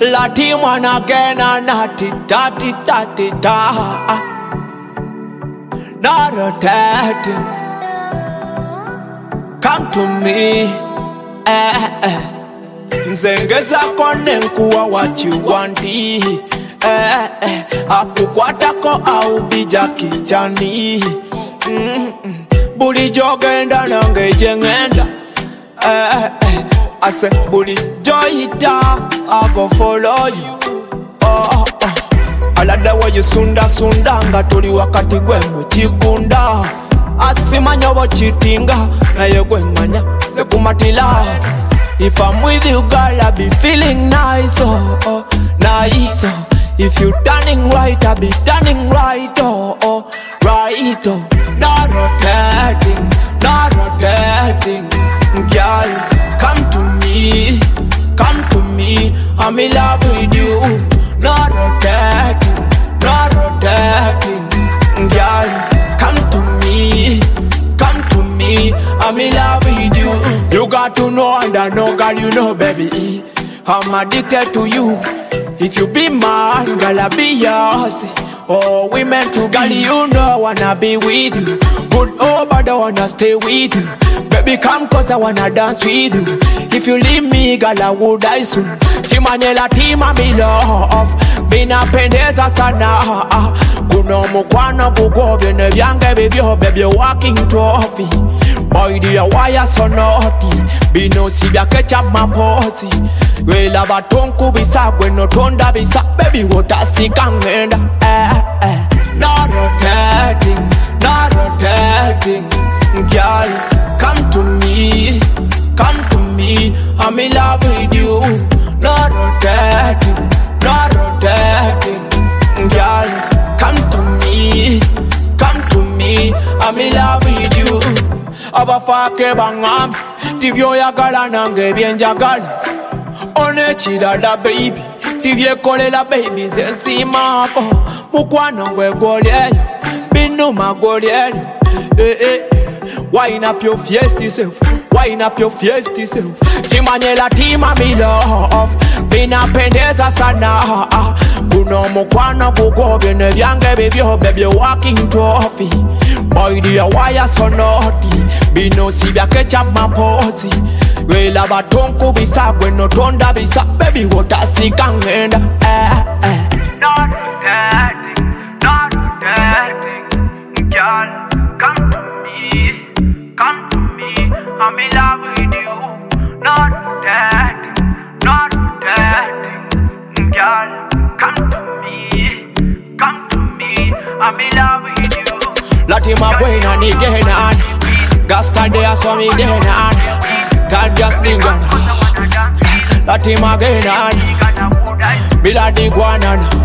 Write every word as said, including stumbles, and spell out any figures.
Lati one again and nati tati tati ta. Not rotating. Come to me. Eh eh. Nzengeza kone nkuwa what you want. Eh eh. Akukwata ko au bija kichani. Mm -mm. Buli jogenda nange jengenda. Eh eh. I say buli joyita, I go follow you. Oh oh. Alada wa you sunda sunda nga tuli wakati gwe mchikunda. Asimanya wa chitinga na ye gwe manya se kumatila. If I'm with you girl I be feeling nice oh oh nice oh. If you turning right I be turning right oh oh right oh. Not rotating, not rotating, girl. Come to me, come to me. I'm in love with you. Not rotating, not rotating, girl. Come to me, come to me. I'm in love with you. You got to know and I know, girl, you know, baby. I'm addicted to you. If you be mine, girl, I'll be yours. Oh, we meant to, girl, you know I wanna be with you. Good or bad, I wanna stay with you. Baby, come cause I wanna dance with you. If you leave me, girl, I will die soon. Chimanyela tima mi love. Bina pendeza sana. Kuno mukwana kukobye ne byange bibyo, baby, walking trophy. Boy, dear, why you so naughty? Bino sibya ketchup maposi. Wela batonku bisa, gweno tonda bisa. Baby, wotasi kangenda. Eh, eh. Not rotating, not rotating, girl. Come to me, come to me. I'm in love with you. Not rotating, not rotating, girl. Come to me, come to me. I'm in love with you. Abafake bangam, tibyo yagala nange byenjagala. One chidala baby, tibye kolela baby nzensimako. Mukwana ngwe golyeyo, binuma golyeyo. Eh eh. Wind up your fiesta self, wind up your fiesta self. Chimanyela tima mi love. Bina pendeza sana. Kuno mukwana kukobye ne byange bibyo, baby, walking trophy. Boy, dear, why you so naughty? Bino sibya ketchup maposi. Wela batonku bisa, gweno tonda bisa. Baby, wotasi kangenda. Eh eh. Not rotating, not rotating, girl. Come to me, come to me. I'm in love with you. Not rotating, not rotating, girl. Come to me, come to me. I'm in love with you. Lati mabwena ni genan. Gasta de aswami genan. God just blingan. Lati magenan. Bila di guanan.